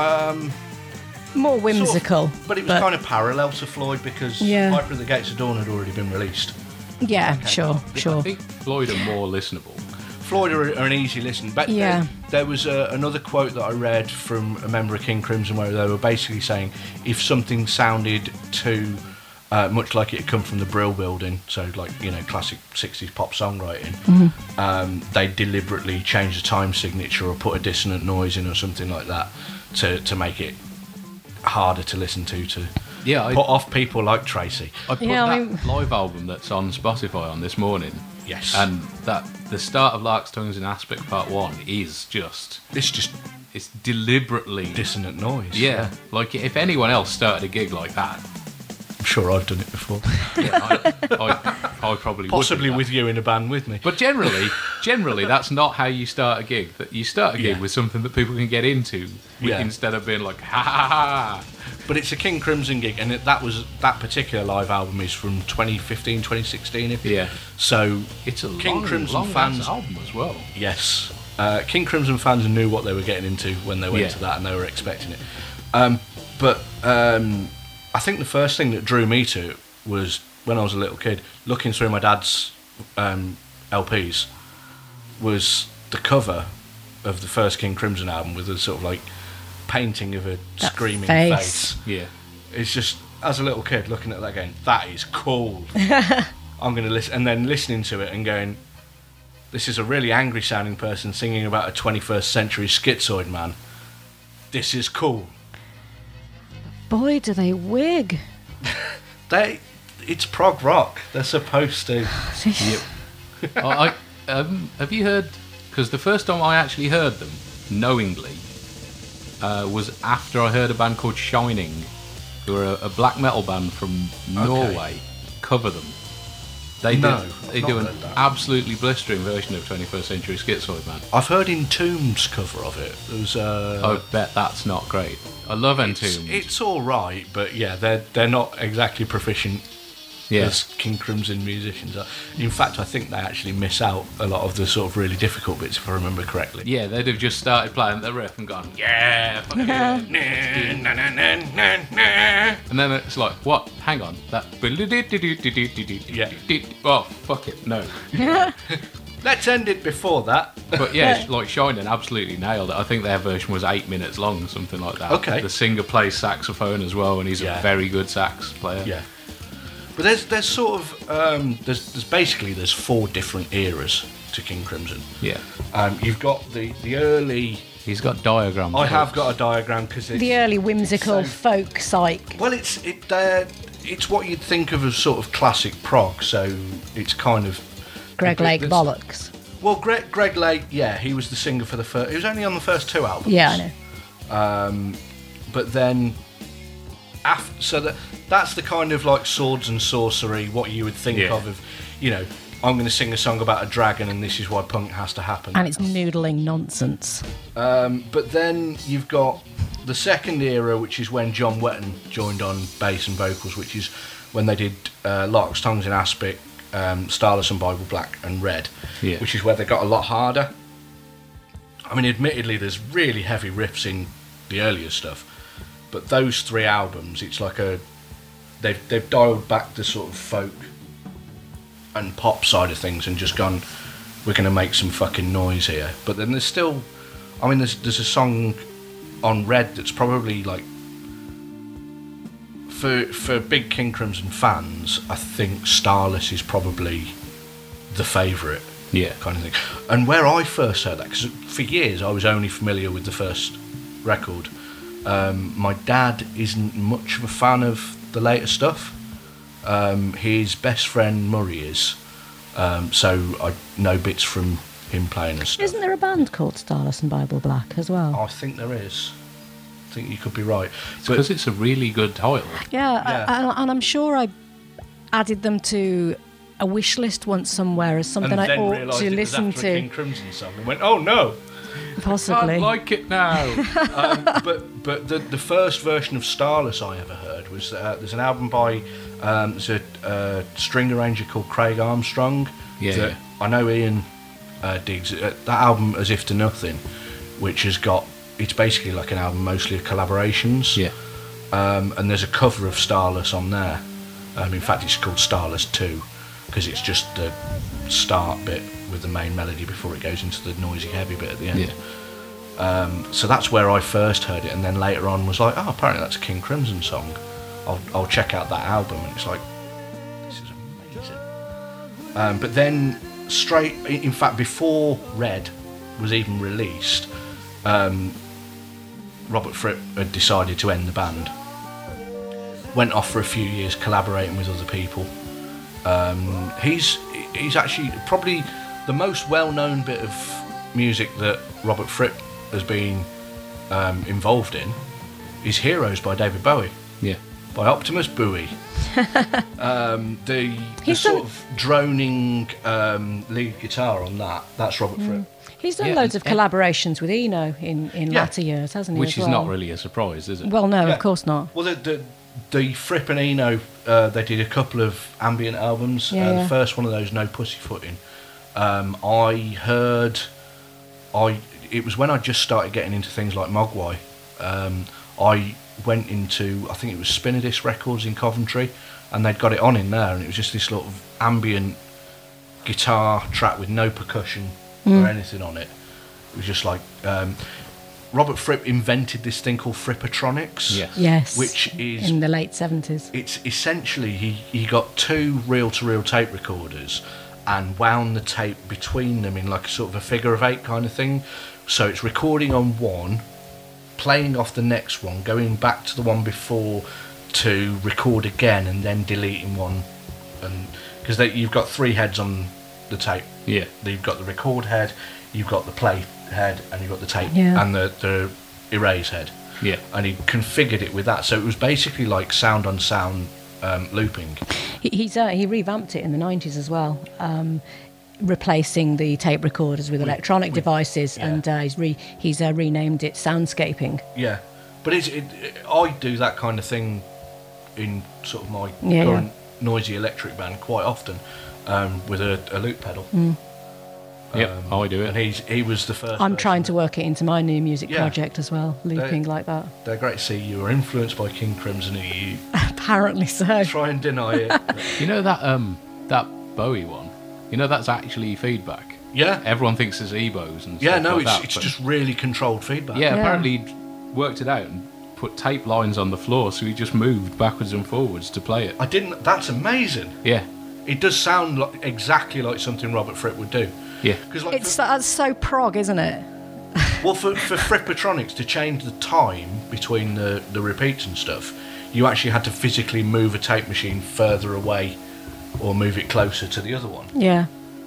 More whimsical. Sort of, but it was kind of parallel to Floyd, because Viper of the Gates of Dawn had already been released. Yeah, sure. I think Floyd are more listenable. Floyd are an easy listen. But there was another quote that I read from a member of King Crimson where they were basically saying if something sounded too much like it had come from the Brill Building, so like, you know, classic 60s pop songwriting, they deliberately change the time signature or put a dissonant noise in or something like that to make it harder to listen to put off people like Tracy. I put that live album that's on Spotify on this morning. Yes. And that the start of Lark's Tongues in Aspic Part 1 is just... It's deliberately... dissonant noise. Yeah. Like, if anyone else started a gig like that... I'm sure I've done it before. Yeah, I probably would. Possibly with you in a band with me. But generally, that's not how you start a gig. That you start a gig with something that people can get into, instead of being like, ha ha ha. But it's a King Crimson gig, and that particular live album is from 2015, 2016. So it's a King Crimson fans album as well. Yes, King Crimson fans knew what they were getting into when they went to that, and they were expecting it. But I think the first thing that drew me to it was when I was a little kid, looking through my dad's LPs, was the cover of the first King Crimson album with a sort of like painting of a screaming face. Yeah. It's just, as a little kid looking at that going, that is cool. I'm going to listen, and then listening to it and going, this is a really angry sounding person singing about a 21st century schizoid man. This is cool. Boy, do they wig. It's prog rock. They're supposed to. Have you heard? Because the first time I actually heard them, knowingly, was after I heard a band called Shining, who are a black metal band from Norway, cover them. They do an absolutely blistering version of 21st Century Schizoid Man. I've heard Entombed's cover of it. There's I bet that's not great. I love Entombed. It's all right, but yeah, they're not exactly proficient as King Crimson musicians are. In fact, I think they actually miss out a lot of the sort of really difficult bits, if I remember correctly. Yeah, they'd have just started playing the riff and gone, yeah, fuck yeah. And then it's like, what? Hang on, that. Yeah. Oh, fuck it, no. Let's end it before that. But yeah, like Shining absolutely nailed it. I think their version was 8 minutes long, something like that. Okay. The singer plays saxophone as well, and he's a very good sax player. Yeah. But there's sort of there's 4 different eras to King Crimson. Yeah. You've got the early. He's got diagrams. I have got a diagram because it's The early whimsical folk psych. well, it's what you'd think of as sort of classic prog. So it's kind of Greg Lake that's- bollocks. Well, Greg Lake, yeah, he was the singer for the first. He was only on the first 2 albums. Yeah, I know. But then, that's the kind of like swords and sorcery, what you would think of, you know, I'm going to sing a song about a dragon and this is why punk has to happen. And it's noodling nonsense. But then you've got the second era, which is when John Wetton joined on bass and vocals, which is when they did Lark's Tongues in Aspic, Starless and Bible Black and Red, which is where they got a lot harder. I mean, admittedly, there's really heavy riffs in the earlier stuff, but those 3 albums, it's like they've dialed back the sort of folk and pop side of things and just gone, we're going to make some fucking noise here. But then there's still, I mean, there's a song on Red that's probably like, for big King Crimson fans, I think Starless is probably the favourite kind of thing. And where I first heard that, because for years I was only familiar with the first record, my dad isn't much of a fan of the later stuff. His best friend Murray is, so I know bits from him playing and stuff. Isn't there a band called Starless and Bible Black as well? I think there is. I think you could be right. Because it's a really good title. Yeah. And I'm sure I added them to a wish list once somewhere as something and I then ought realised to it was listen after a to. King Crimson song and went, oh no! Possibly. I like it now. But the first version of Starless I ever heard was there's an album by there's a string arranger called Craig Armstrong. Yeah. I know Ian digs that album As If to Nothing, which has got, it's basically like an album mostly of collaborations. Yeah. And there's a cover of Starless on there. In fact, it's called Starless 2 because it's just the start bit with the main melody before it goes into the noisy heavy bit at the end. Yeah. So that's where I first heard it, and then later on was like, oh, apparently that's a King Crimson song. I'll check out that album, and it's like, this is amazing. But then straight, in fact, before Red was even released, Robert Fripp had decided to end the band. Went off for a few years collaborating with other people. He's actually probably the most well-known bit of music that Robert Fripp has been involved in is Heroes by David Bowie. Yeah. By Optimus Bowie. The sort of droning lead guitar on that's Robert Fripp. He's done loads of collaborations with Eno in latter years, hasn't he? Which as is well? not really a surprise, is it? Well, no, Yeah. of course not. Well, the Fripp and Eno, they did a couple of ambient albums. Yeah. The first one of those, No Pussyfooting. It was when I just started getting into things like Mogwai. I went into, I think it was Spinadis Records in Coventry, and they'd got it on in there, and it was just this sort of ambient guitar track with no percussion or anything on it. It was just like, Robert Fripp invented this thing called Frippatronics. Yes. Yes. Which is... in the late 70s. It's essentially, he got 2 reel-to-reel tape recorders and wound the tape between them in like a sort of a figure of 8 kind of thing. So it's recording on one, playing off the next one, going back to the one before to record again, and then deleting one. And because you've got 3 heads on the tape. Yeah. You've got the record head, you've got the play head, and you've got the tape and the erase head. Yeah. And he configured it with that, so it was basically like sound on sound looping. He revamped it in the 90s as well, replacing the tape recorders with electronic devices, and he's renamed it Soundscaping. Yeah, but I do that kind of thing in sort of my current noisy electric band quite often, with a loop pedal. Yep, I do it. And he was the first. I'm trying to work it into my new music Yeah. project as well, looping like that. They're great to see. You were influenced by King Crimson, and you Apparently so. try and deny it. You know that Bowie one? You know that's actually feedback. Yeah. Everyone thinks it's EBOs and Yeah, stuff no, like that, it's but- just really controlled feedback. Yeah, Yeah. apparently he'd worked it out and put tape lines on the floor, so he just moved backwards and forwards to play it. I didn't. That's amazing. Yeah, It does sound exactly like something Robert Fripp would do. yeah. Because like, That's so prog, isn't it? well, for Frippatronics to change the time between the repeats and stuff, you actually had to physically move a tape machine further away or move it closer to the other one. Yeah.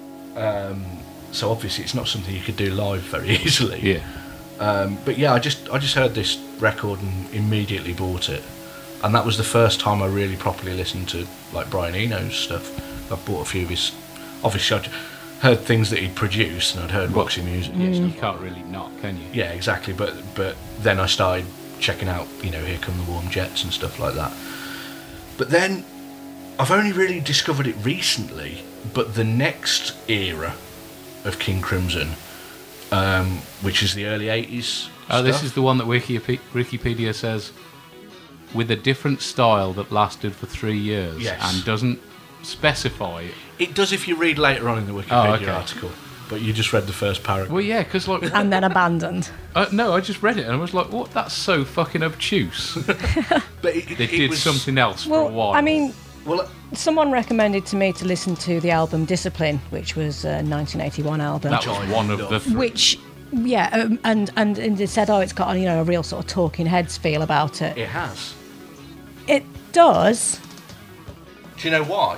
So obviously it's not something you could do live very easily. Yeah. But yeah, I just heard this record and immediately bought it, and that was the first time I really properly listened to like Brian Eno's stuff. I bought a few of his. Obviously, I'd heard things that he'd produced, and I'd heard Roxy Music. Yes, you can't really not, can you? Yeah, exactly. But then I started checking out, Here Come the Warm Jets and stuff like that. But then I've only really discovered it recently. But the next era of King Crimson, which is the early 80s. Oh, this stuff. is the one that Wikipedia says with a different style that lasted for 3 years Yes. and doesn't specify. It does if you read later on in the Wikipedia okay. article, but you just read the first paragraph. Well, yeah, because like And then abandoned. no, I just read it and I was like, what? That's so fucking obtuse. But it They did was, something else for a Well, while. I mean, Well, someone recommended to me to listen to the album Discipline, which was a 1981 album. that was one of the three. Which, yeah, and they said, oh, it's got a real sort of Talking Heads feel about it. it has. It does. Do you know why?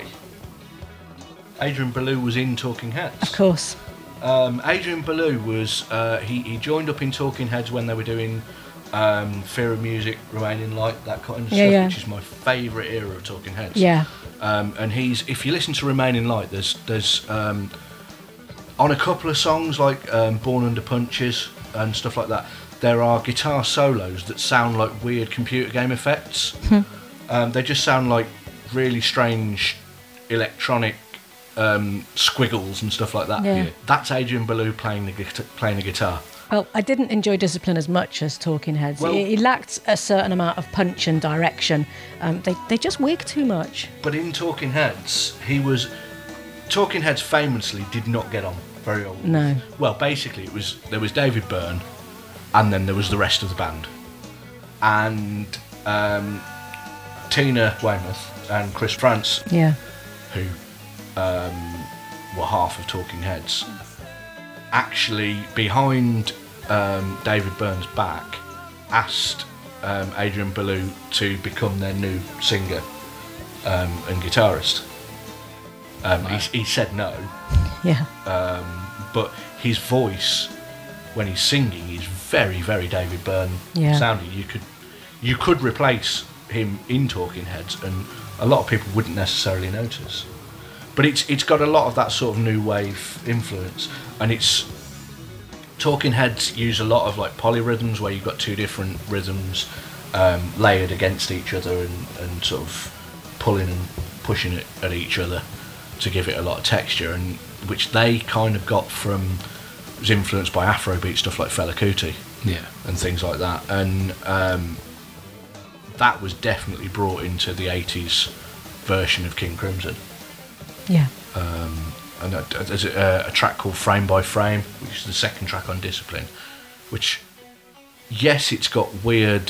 Adrian Belew was in Talking Heads. Of course. Adrian Belew was he joined up in Talking Heads when they were doing Fear of Music, Remaining Light, that kind of stuff, yeah. which is my favourite era of Talking Heads. Yeah. And if you listen to Remaining Light, there's on a couple of songs like Born Under Punches and stuff like that, there are guitar solos that sound like weird computer game effects. They just sound like really strange electronic squiggles and stuff like that. Yeah. That's Adrian Belew playing the guitar. Well, I didn't enjoy Discipline as much as Talking Heads. Well- It lacked a certain amount of punch and direction. They just wig too much. But in Talking Heads, Talking Heads famously did not get on very well. No. Well, basically, there was David Byrne, and then there was the rest of the band, and Tina Weymouth and Chris France, Yeah. who were half of Talking Heads, actually behind David Byrne's back, asked Adrian Belew to become their new singer and guitarist. He said no, Yeah. but his voice when he's singing is very, very David Byrne Yeah. sounding. You could replace him in Talking Heads, and a lot of people wouldn't necessarily notice. But it's got a lot of that sort of new wave influence, and Talking Heads use a lot of like polyrhythms where you've got 2 different rhythms layered against each other and sort of pulling and pushing it at each other to give it a lot of texture, and which they kind of got from, was influenced by Afrobeat stuff like Fela Kuti Yeah. and things like that, and that was definitely brought into the 80s version of King Crimson. Yeah. And there's a track called Frame by Frame, which is the second track on Discipline, which yes, it's got weird,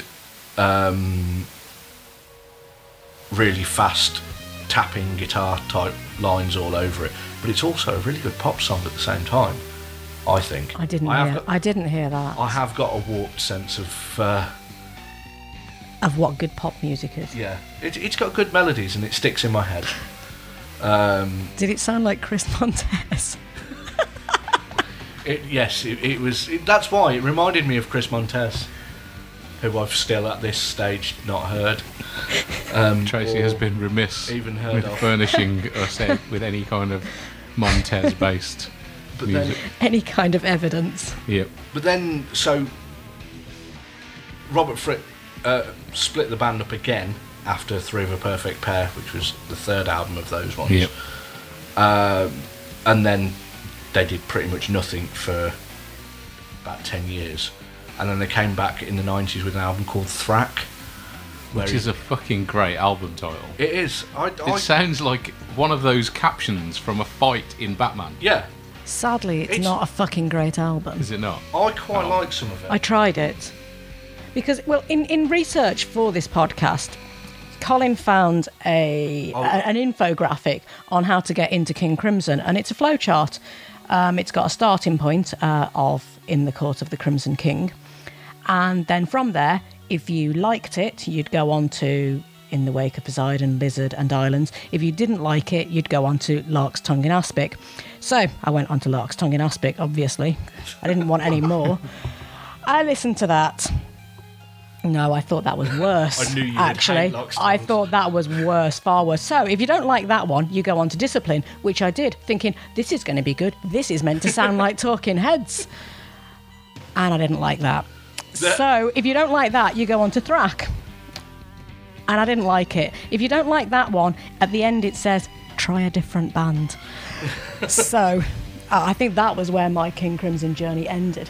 really fast tapping guitar type lines all over it, but it's also a really good pop song at the same time, I think. I didn't hear that. I have got a warped sense of Of what good pop music is. yeah, it's got good melodies and it sticks in my head. Did it sound like Chris Montez? It was. That's why it reminded me of Chris Montez, who I've still at this stage not heard. Tracy has been remiss even heard with of. furnishing us with any kind of Montez-based But then, music. Any kind of evidence. Yep. but then, so Robert Fripp split the band up again after Three of a Perfect Pair, which was the third album of those ones. Yep. And then they did pretty much nothing for about 10 years. And then they came back in the 90s with an album called Thrack. Which is a fucking great album title. It is. It sounds like one of those captions from a fight in Batman. Yeah, Sadly, it's It's- not a fucking great album. Is it not? I quite like some of it. I tried it. Because, well, in research for this podcast, Colin found an infographic on how to get into King Crimson, and it's a flowchart. It's got a starting point of In the Court of the Crimson King. And then from there, if you liked it, you'd go on to In the Wake of Poseidon, Lizard and Islands. If you didn't like it, you'd go on to Lark's Tongue in Aspic. So I went on to Lark's Tongue in Aspic, obviously. I didn't want any more. I listened to that. No, I thought that was worse. I knew you'd actually. hate Lark's I Tongues. thought that was worse, far worse. So if you don't like that one, you go on to Discipline, which I did, thinking, this is going to be good. This is meant to sound like Talking Heads. And I didn't like that. So if you don't like that, you go on to Thrack. And I didn't like it. If you don't like that one, at the end it says, try a different band. So I think that was where my King Crimson journey ended.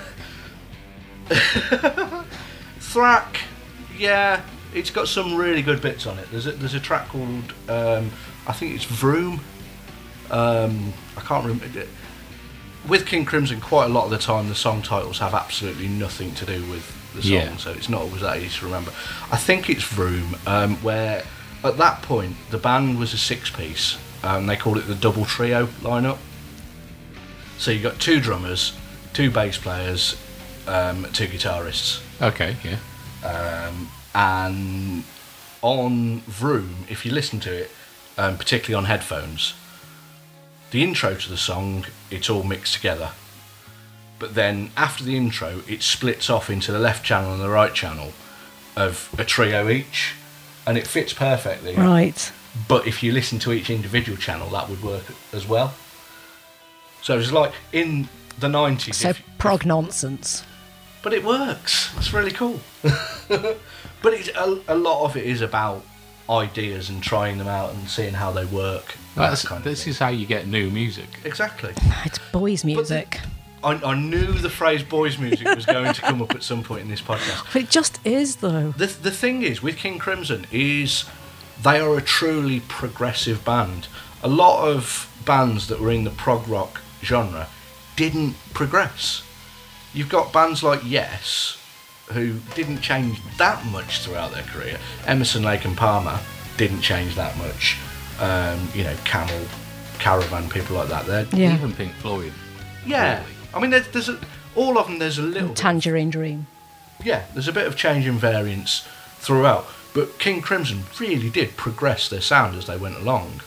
Thrack, yeah, it's got some really good bits on it. There's a track called I think it's Vroom. I can't remember. With King Crimson, quite a lot of the time the song titles have absolutely nothing to do with the song, Yeah. so it's not always that easy to remember. I think it's Vroom, where at that point the band was a six-piece. They called it the double trio lineup. So you got two drummers, two bass players, two guitarists. Okay, yeah. And on Vroom, if you listen to it, particularly on headphones, the intro to the song, it's all mixed together. But then after the intro, it splits off into the left channel and the right channel of a trio each, and it fits perfectly. Right. But if you listen to each individual channel, that would work as well. So it's like in the 90s. So prog nonsense. But it works. That's really cool. But it's a lot of it is about ideas and trying them out and seeing how they work. This is how you get new music. Exactly. It's boys' music. I knew the phrase boys' music was going to come up at some point in this podcast. But it just is, though. The thing is, with King Crimson, is they are a truly progressive band. A lot of bands that were in the prog rock genre didn't progress. You've got bands like Yes, who didn't change that much throughout their career. Emerson, Lake and Palmer didn't change that much. Camel, Caravan, people like that. Yeah. Even Pink Floyd. Yeah. Really. I mean, there's all of them. There's a little. Tangerine Dream. There's a bit of change and variance throughout. But King Crimson really did progress their sound as they went along.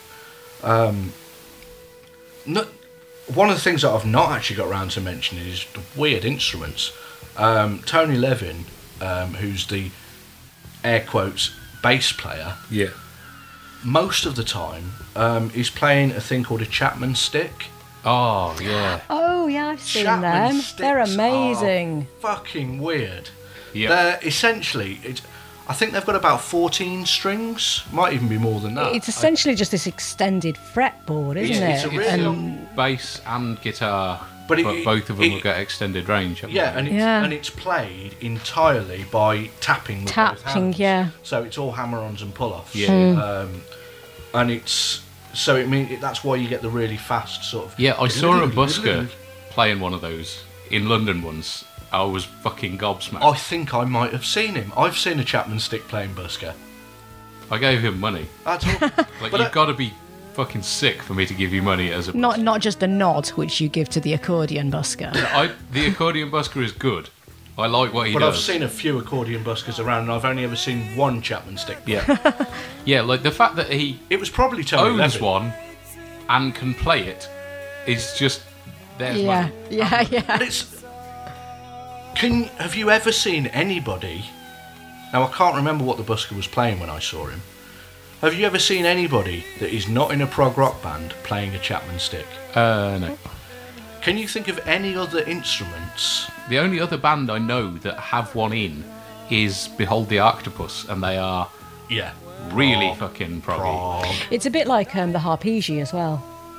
One of the things that I've not actually got around to mentioning is the weird instruments. Tony Levin, who's the air quotes bass player, Yeah. most of the time is playing a thing called a Chapman stick. Oh, yeah. Oh, yeah, I've seen Chapman them. sticks They're amazing. are fucking weird. Yeah. They're essentially, I think they've got about 14 strings, might even be more than that. It's essentially just this extended fretboard, isn't It's it? a really And long- Bass and guitar, But but, it- both of them it- will get extended range. haven't Yeah, they? and Yeah. it's played entirely by tapping with both tapping, hands. yeah. So it's all hammer-ons and pull-offs. Yeah. And it's so that's why you get the really fast sort of. Yeah, I saw a busker playing one of those in London once, I was fucking gobsmacked. I think I might have seen him. I've seen a Chapman Stick playing busker. I gave him money. That's all. Like, But you've got to be fucking sick for me to give you money as a Not just a nod, which you give to the accordion busker. The accordion busker is good. I like what he But does. I've seen a few accordion buskers around, and I've only ever seen one Chapman Stick. Yeah. Yeah, like the fact that he It was probably Tony owns Levin. one and can play it is just there's Yeah, money. yeah. And it's. Have you ever seen anybody? Now I can't remember what the busker was playing when I saw him. Have you ever seen anybody that is not in a prog rock band playing a Chapman Stick? No. Can you think of any other instruments? The only other band I know that have one in is Behold the Octopus, and they are Yeah. really Prog, fucking proggy. prog. It's a bit like the harpeggi as well.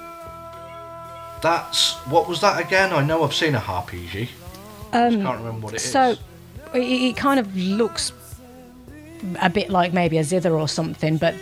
What was that again? I know I've seen a harpeggi. I just can't remember what it is. So it kind of looks a bit like maybe a zither or something, but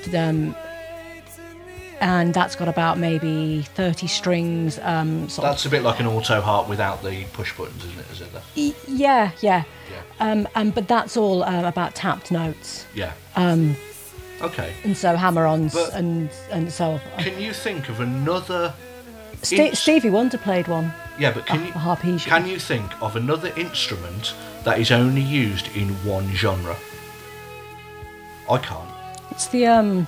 and that's got about maybe 30 strings. That's a bit like an auto harp without the push buttons, isn't it? Is it? Yeah. Yeah. But that's all about tapped notes, Yeah. Okay. and so hammer-ons But- and so. Can you think of another? Stevie Wonder played one. Yeah, but A harpeggi. can you think of another instrument that is only used in one genre? I can't. It's the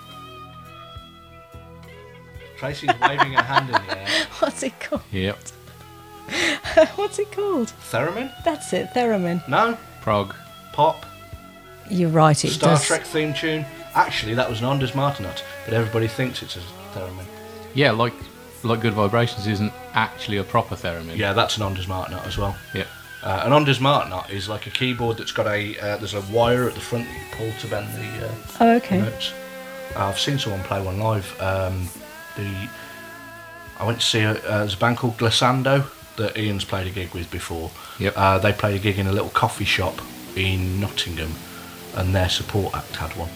Tracy's waving her hand in the air. what's it called? Yep. What's it called? Theremin? That's it, theremin. No. Prog. Pop. You're right. It Star does. Trek theme tune. Actually, that was an Ondas Martinet, but everybody thinks it's a theremin. Yeah, like Good Vibrations isn't actually a proper theremin. Yeah, that's an Ondas Martinet as well. Yep. An Ondas Martinet is like a keyboard that's got there's a wire at the front that you pull to bend the Oh, okay. notes. I've seen someone play one live. I went to see there's a band called Glissando that Ian's played a gig with before. Yep. They played a gig in a little coffee shop in Nottingham, and their support act had one.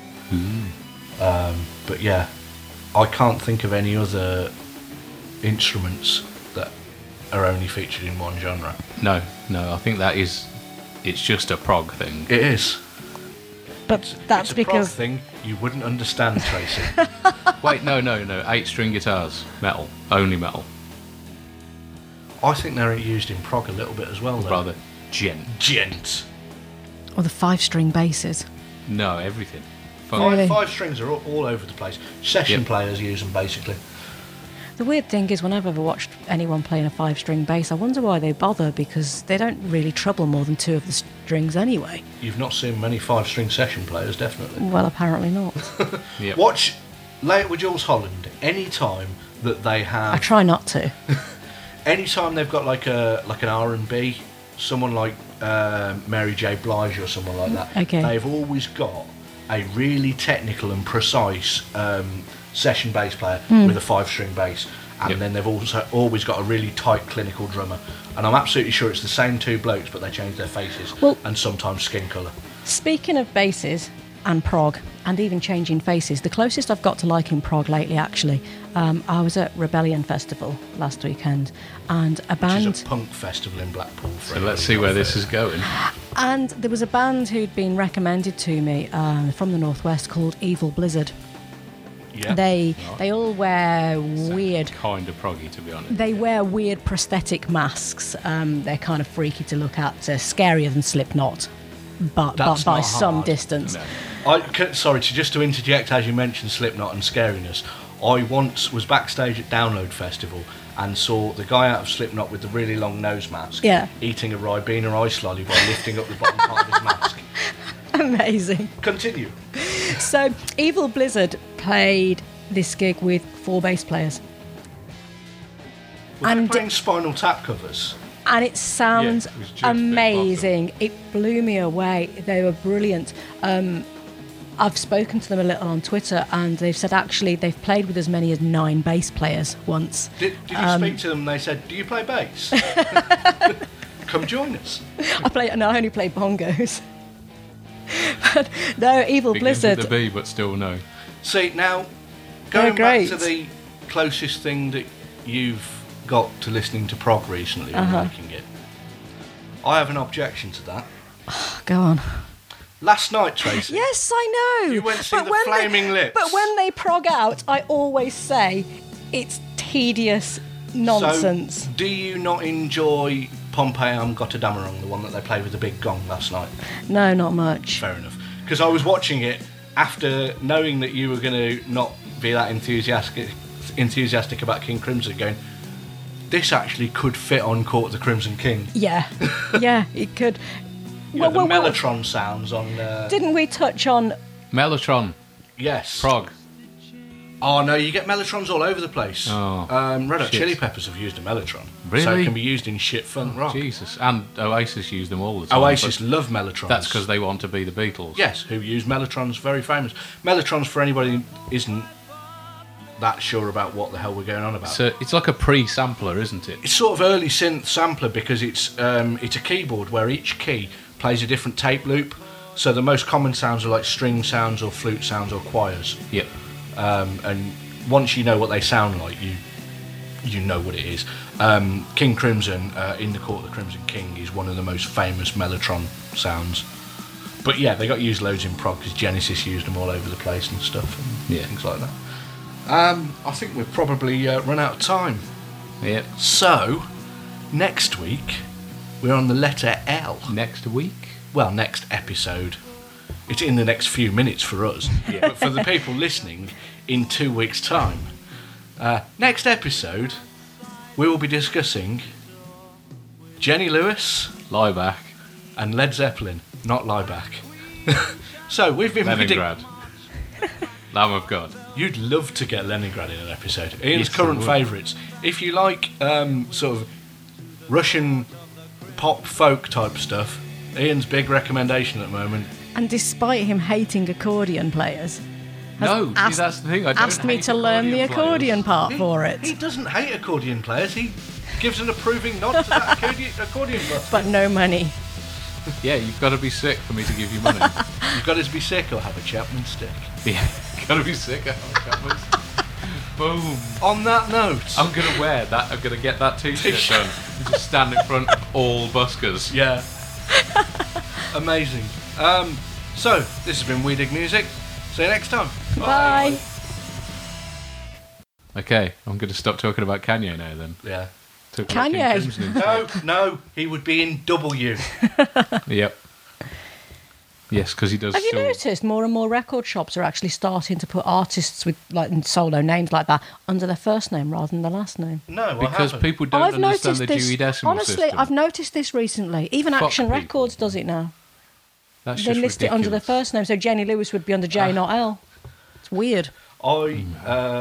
But yeah, I can't think of any other instruments that are only featured in one genre. No, I think it's just a prog thing. It is. But that's It's a prog because thing you wouldn't understand, Tracy. Wait, no. 8-string guitars. Metal. Only metal. I think they're used in prog a little bit as well, though. Rather gent. Gent. or the 5-string basses. No, everything. Really? Five strings are all over the place. Session Yep. players use them basically. The weird thing is, when I've ever watched anyone playing a 5-string bass, I wonder why they bother, because they don't really treble more than 2 of the strings anyway. You've not seen many 5-string session players, definitely. Well, apparently not. Yep. Watch Lay It With Jules Holland any time that they I have. try not to. Anytime they've got like an R&B, someone like Mary J. Blige or someone like that. Okay. They've always got a really technical and precise session bass player with a 5-string bass, and Yep. then they've also always got a really tight clinical drummer. And I'm absolutely sure it's the same 2 blokes, but they change their faces Well- and sometimes skin colour. Speaking of basses and prog, and even changing faces, the closest I've got to liking prog lately, actually, I was at Rebellion Festival last weekend, and a Which band... is a punk festival in Blackpool. for So let's everybody see where out this there. is going. And there was a band who'd been recommended to me from the Northwest called Evil Blizzard. Yeah. They all wear weird... Kind of proggy, to be honest. They wear weird prosthetic masks. They're kind of freaky to look at, scarier than Slipknot, but That's by not some hard. distance. No. Sorry, just to interject, as you mentioned Slipknot and scariness, I once was backstage at Download Festival and saw the guy out of Slipknot with the really long nose mask Yeah. eating a Ribena ice lolly by lifting up the bottom part of his mask. Amazing. Continue. So, Evil Blizzard played this gig with 4 bass players. Were they And- playing Spinal Tap covers? And it sounds Yeah, it was just a bit amazing. It blew me away. They were brilliant. I've spoken to them a little on Twitter, and they've said actually they've played with as many as 9 bass players once. Did you speak to them and they said, do you play bass? Come join us. I only play bongos. But no, Evil Begins with Blizzard. the B, but still no. See, now, They're going back great. to the closest thing that you've got to listening to prog recently and liking it, I have an objection to that. Go on. Last night, Tracy. Yes, I know. You went to see But the when Flaming Lips. But when they prog out, I always say it's tedious nonsense. So, do you not enjoy Pompeiam Gotterdammerung, the one that they played with the big gong last night? No, not much. Fair enough. Because I was watching it after knowing that you were going to not be that enthusiastic about King Crimson, going, this actually could fit on Court of the Crimson King. Yeah, yeah, it could. You know, the Mellotron sounds on... Didn't we touch on... Mellotron. Yes. Prog. Oh, no, you get Mellotrons all over the place. Oh, Red Hot shit. Chili Peppers have used a Mellotron. Really? So it can be used in shit funk rock. Jesus. And Oasis use them all the time. Oasis but love Mellotrons. That's because they want to be the Beatles. Yes, who use Mellotrons, very famous. Mellotrons, for anybody who isn't that sure about what the hell we're going on about. So it's like a pre-sampler, isn't it? It's sort of early synth sampler because it's a keyboard where each key plays a different tape loop. So the most common sounds are like string sounds or flute sounds or choirs. Yep. And once you know what they sound like, you know what it is. King Crimson, in the Court of the Crimson King, is one of the most famous Mellotron sounds. But yeah, they got used loads in prog because Genesis used them all over the place and stuff and things like that. I think we've probably run out of time. Yep. So, next week, we're on the letter L. Next week? Well, next episode. It's in the next few minutes for us. But for the people listening, in 2 weeks' time. Next episode, we will be discussing Jenny Lewis Lieback. and Led Zeppelin, not Lieback. So, we've been... Leningrad. Lamb of God. You'd love to get Leningrad in an episode. Ian's Yes, current I would. favourites. If you like sort of Russian pop folk type stuff, Ian's big recommendation at the moment. And despite him hating accordion players, No, asked- see, that's the thing. I don't asked me hate to learn the accordion accordion part for He it. doesn't hate accordion players. He gives an approving nod to that accordion player. But no money. players. Yeah, you've got to be sick for me to give you money. You've got to be sick or have a Chapman stick. Yeah, got to be sick. Boom. On that note, I'm going to wear that. I'm going to get that t-shirt done and just stand in front of all buskers. yeah, amazing. So this has been We Dig Music. See you next time. Bye. Okay, I'm going to stop talking about Kanye now then. Yeah. Talk about King Kanye? Crimson instead. No, he would be in W. Yep. Yes, because he does. Have you still- noticed more and more record shops are actually starting to put artists with like solo names like that under their first name rather than their last name? No, I Because haven't. people don't understand the Dewey Decimal honestly, System. I've noticed this recently. Even Fuck Action people. Records does it now. That's They just list it under their ridiculous. first name, so Jenny Lewis would be under J, not L. It's weird. when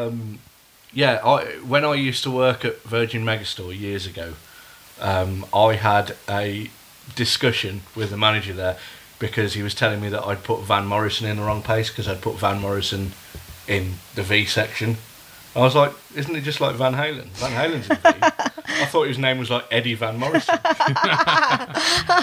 I used to work at Virgin Megastore years ago, I had a discussion with the manager there because he was telling me that I'd put Van Morrison in the wrong place because I'd put Van Morrison in the V section. I was like, isn't it just like Van Halen? Van Halen's in V. I thought his name was like Eddie Van Morrison.